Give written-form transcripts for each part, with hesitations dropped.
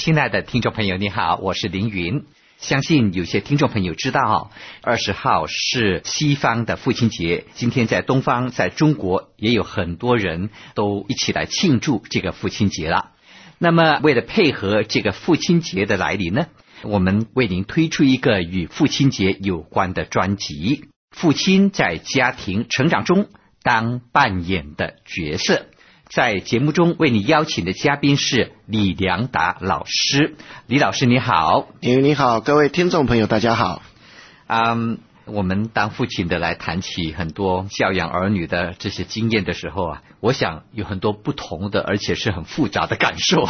亲爱的听众朋友，你好，我是凌云。相信有些听众朋友知道，20号是西方的父亲节，今天在东方，在中国也有很多人都一起来庆祝这个父亲节了。那么为了配合这个父亲节的来临呢，我们为您推出一个与父亲节有关的专辑，父亲在家庭成长中当扮演的角色。在节目中为你邀请的嘉宾是李良达老师。李老师你好。 你好，各位听众朋友大家好。 我们当父亲的来谈起很多教养儿女的这些经验的时候我想有很多不同的而且是很复杂的感受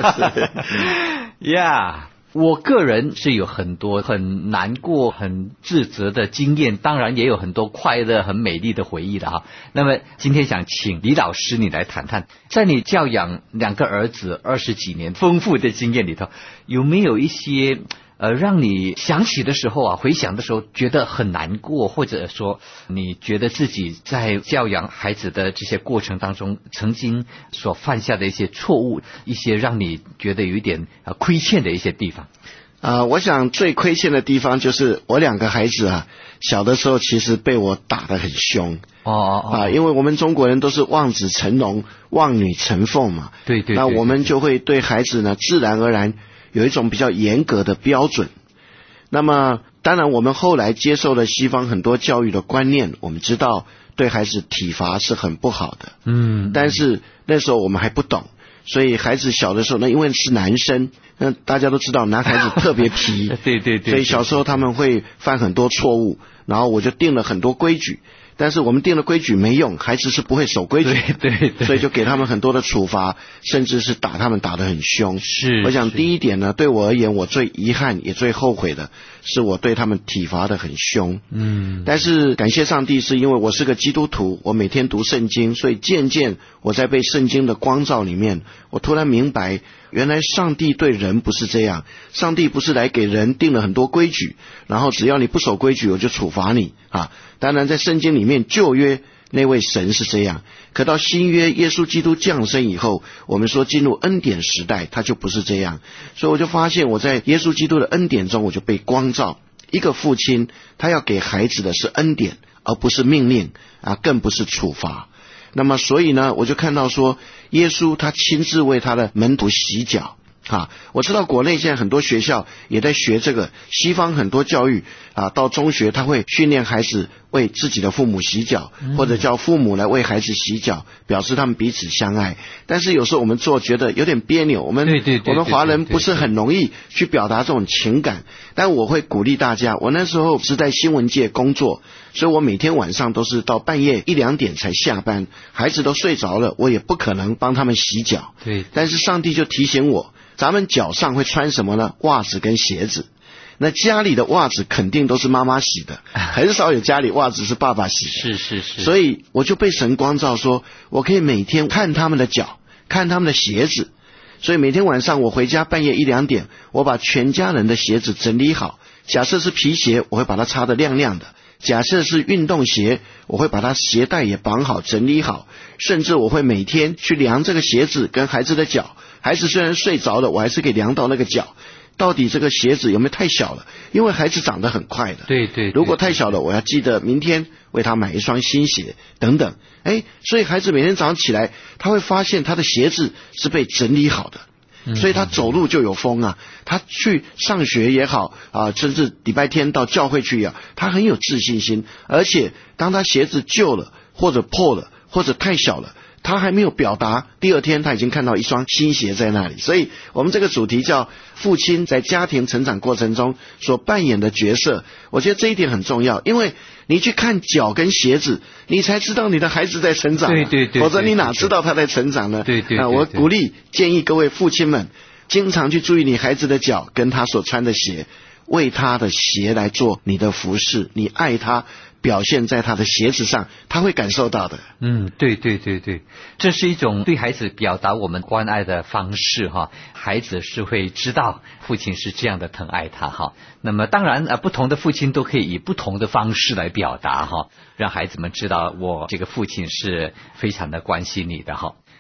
我个人是有很多很难过很自责的经验，当然也有很多快乐很美丽的回忆的那么今天想请李老师你来谈谈，在你教养2个儿子20几年丰富的经验里头，有没有一些让你想起的时候回想的时候觉得很难过，或者说你觉得自己在教养孩子的这些过程当中曾经所犯下的一些错误，一些让你觉得有一点亏欠的一些地方。 我想最亏欠的地方就是我2个孩子小的时候其实被我打得很凶因为我们中国人都是望子成龙望女成凤嘛， 对， 那我们就会对孩子呢自然而然有一种比较严格的标准。那么当然我们后来接受了西方很多教育的观念，我们知道对孩子体罚是很不好的，但是那时候我们还不懂，所以孩子小的时候呢，因为是男生，那大家都知道男孩子特别皮对， 所以小时候他们会犯很多错误，然后我就定了很多规矩，但是我们定了规矩没用，孩子是不会守规矩， 对， 所以就给他们很多的处罚，甚至是打他们打得很凶。我想第一点呢，对我而言我最遗憾也最后悔的是我对他们体罚得很凶。但是感谢上帝，是因为我是个基督徒，我每天读圣经，所以渐渐我在被圣经的光照里面，我突然明白原来上帝对人不是这样，上帝不是来给人定了很多规矩，然后只要你不守规矩我就处罚你当然在圣经里面旧约那位神是这样，可到新约耶稣基督降生以后，我们说进入恩典时代，他就不是这样。所以我就发现我在耶稣基督的恩典中，我就被光照，一个父亲他要给孩子的是恩典，而不是命令更不是处罚。那么所以呢，我就看到说耶稣他亲自为他的门徒洗脚我知道国内现在很多学校也在学这个，西方很多教育到中学他会训练孩子为自己的父母洗脚，或者叫父母来为孩子洗脚，表示他们彼此相爱。但是有时候我们做觉得有点别扭，我们华人不是很容易去表达这种情感，但我会鼓励大家，我那时候是在新闻界工作，所以我每天晚上都是到半夜1-2点才下班，孩子都睡着了，我也不可能帮他们洗脚。但是上帝就提醒我，咱们脚上会穿什么呢？袜子跟鞋子。那家里的袜子肯定都是妈妈洗的，很少有家里袜子是爸爸洗的。是。所以我就被神光照说，我可以每天看他们的脚，看他们的鞋子。所以每天晚上我回家半夜1-2点，我把全家人的鞋子整理好。假设是皮鞋，我会把它擦得亮亮的。假设是运动鞋，我会把它鞋带也绑好整理好，甚至我会每天去量这个鞋子跟孩子的脚，孩子虽然睡着了，我还是可以量到那个脚，到底这个鞋子有没有太小了，因为孩子长得很快的。对，如果太小了，我要记得明天为他买一双新鞋等等。所以孩子每天早上起来，他会发现他的鞋子是被整理好的，所以他走路就有风他去上学也好甚至礼拜天到教会去他很有自信心。而且当他鞋子旧了或者破了或者太小了，他还没有表达，第2天他已经看到一双新鞋在那里。所以我们这个主题叫父亲在家庭成长过程中所扮演的角色，我觉得这一点很重要，因为你去看脚跟鞋子，你才知道你的孩子在成长对，否则你哪知道他在成长呢？对，我鼓励建议各位父亲们经常去注意你孩子的脚跟他所穿的鞋，为他的鞋来做你的服侍，你爱他表现在他的鞋子上，他会感受到的。 对，这是一种对孩子表达我们关爱的方式孩子是会知道父亲是这样的疼爱他那么当然不同的父亲都可以以不同的方式来表达让孩子们知道我这个父亲是非常的关心你的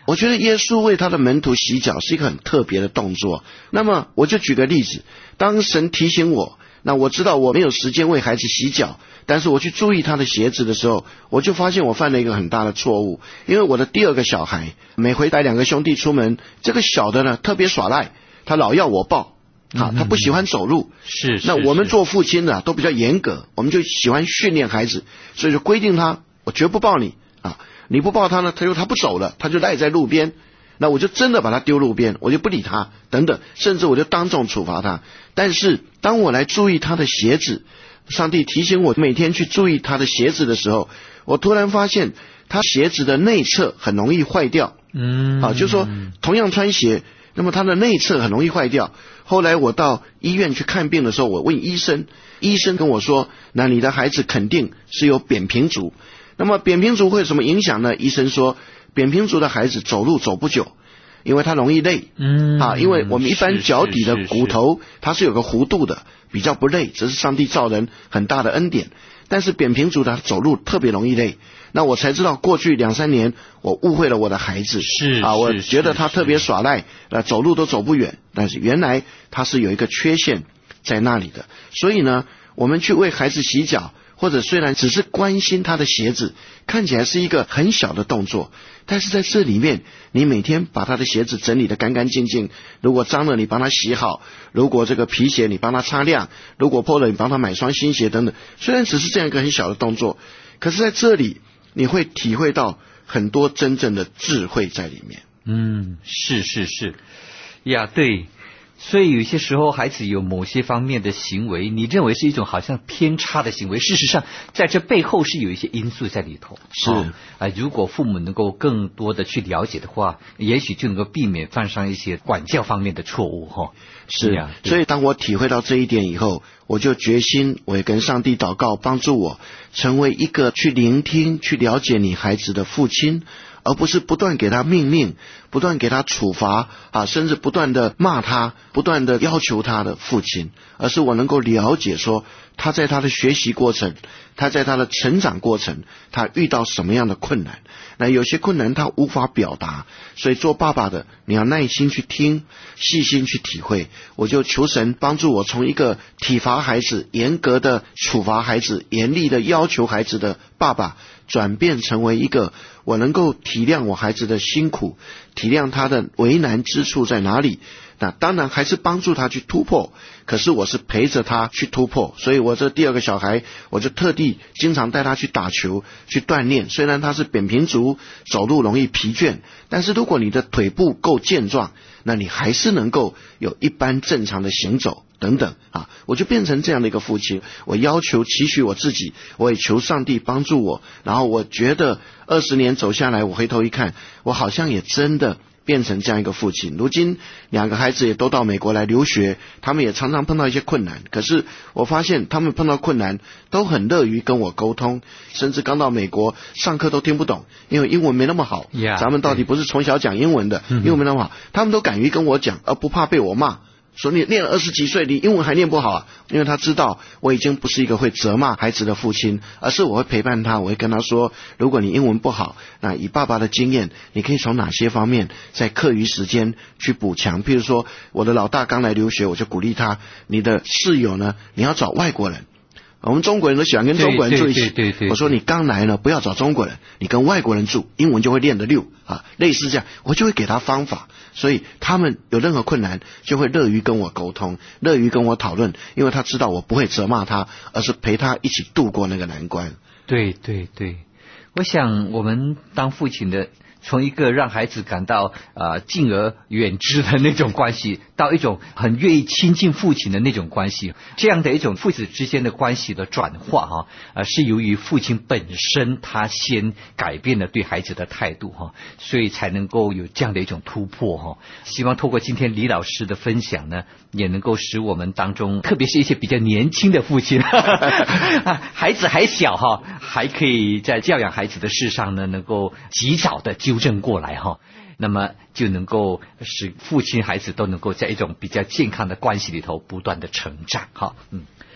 我觉得耶稣为他的门徒洗脚是一个很特别的动作。那么我就举个例子，当神提醒我，那我知道我没有时间为孩子洗脚，但是我去注意他的鞋子的时候，我就发现我犯了一个很大的错误。因为我的第二个小孩每回带2个兄弟出门，这个小的呢特别耍赖，他老要我抱他不喜欢走路。 是那我们做父亲的都比较严格，我们就喜欢训练孩子，所以就规定他，我绝不抱你你不抱他呢，他不走了，他就赖在路边，那我就真的把他丢路边，我就不理他等等，甚至我就当众处罚他。但是当我来注意他的鞋子，上帝提醒我每天去注意他的鞋子的时候，我突然发现他鞋子的内侧很容易坏掉。就是说同样穿鞋，那么他的内侧很容易坏掉。后来我到医院去看病的时候，我问医生，医生跟我说，那你的孩子肯定是有扁平足。那么扁平足会有什么影响呢？医生说扁平足的孩子走路走不久，因为他容易累。因为我们一般脚底的骨头它是有个弧度的，比较不累，这是上帝造人很大的恩典。但是扁平足的走路特别容易累。那我才知道过去2-3年我误会了我的孩子。我觉得他特别耍赖，走路都走不远，但是原来他是有一个缺陷在那里的。所以呢，我们去为孩子洗脚，或者虽然只是关心他的鞋子，看起来是一个很小的动作，但是在这里面你每天把他的鞋子整理得干干净净，如果脏了你帮他洗好，如果这个皮鞋你帮他擦亮，如果破了你帮他买双新鞋等等，虽然只是这样一个很小的动作，可是在这里你会体会到很多真正的智慧在里面。 是呀，对。所以有些时候孩子有某些方面的行为，你认为是一种好像偏差的行为，事实上在这背后是有一些因素在里头。如果父母能够更多的去了解的话，也许就能够避免犯上一些管教方面的错误。 所以当我体会到这一点以后，我就决心，我也跟上帝祷告，帮助我成为一个去聆听去了解你孩子的父亲，而不是不断给他命令，不断给他处罚甚至不断的骂他，不断的要求他的父亲，而是我能够了解说他在他的学习过程，他在他的成长过程，他遇到什么样的困难。那有些困难他无法表达，所以做爸爸的你要耐心去听，细心去体会。我就求神帮助我从一个体罚孩子，严格的处罚孩子，严厉的要求孩子的爸爸，转变成为一个我能够体谅我孩子的辛苦，体谅他的为难之处在哪里。那当然还是帮助他去突破，可是我是陪着他去突破。所以我这第2个小孩，我就特地经常带他去打球，去锻炼。虽然他是扁平足，走路容易疲倦，但是如果你的腿部够健壮，那你还是能够有一般正常的行走等等我就变成这样的一个父亲。我要求期许我自己，我也求上帝帮助我。然后我觉得20年走下来，我回头一看，我好像也真的变成这样一个父亲。如今2个孩子也都到美国来留学，他们也常常碰到一些困难，可是我发现他们碰到困难都很乐于跟我沟通，甚至刚到美国上课都听不懂，因为英文没那么好。咱们到底不是从小讲英文的，英文没那么好，他们都敢于跟我讲，而不怕被我骂。说你练了20几岁，你英文还练不好因为他知道我已经不是一个会责骂孩子的父亲，而是我会陪伴他，我会跟他说，如果你英文不好，那以爸爸的经验，你可以从哪些方面在课余时间去补强。譬如说我的老大刚来留学，我就鼓励他，你的室友呢，你要找外国人。我们中国人都喜欢跟中国人住一起，我说你刚来呢，不要找中国人，你跟外国人住，英文就会练得溜类似这样，我就会给他方法。所以他们有任何困难就会乐于跟我沟通，乐于跟我讨论，因为他知道我不会责骂他，而是陪他一起度过那个难关。 对，我想我们当父亲的，从一个让孩子感到敬而远之的那种关系，到一种很愿意亲近父亲的那种关系，这样的一种父子之间的关系的转化是由于父亲本身他先改变了对孩子的态度所以才能够有这样的一种突破希望透过今天李老师的分享呢，也能够使我们当中，特别是一些比较年轻的父亲孩子还小还可以在教养孩子的事上呢，能够及早的纠正过来那么就能够使父亲孩子都能够在一种比较健康的关系里头不断的成长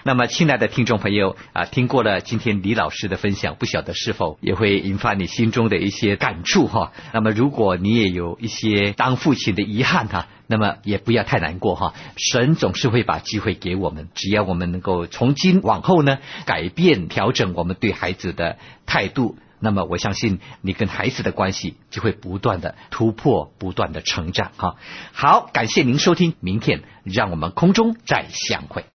那么亲爱的听众朋友听过了今天李老师的分享，不晓得是否也会引发你心中的一些感触那么如果你也有一些当父亲的遗憾那么也不要太难过神总是会把机会给我们，只要我们能够从今往后呢改变调整我们对孩子的态度，那么我相信你跟孩子的关系就会不断的突破，不断的成长好，感谢您收听，明天让我们空中再相会。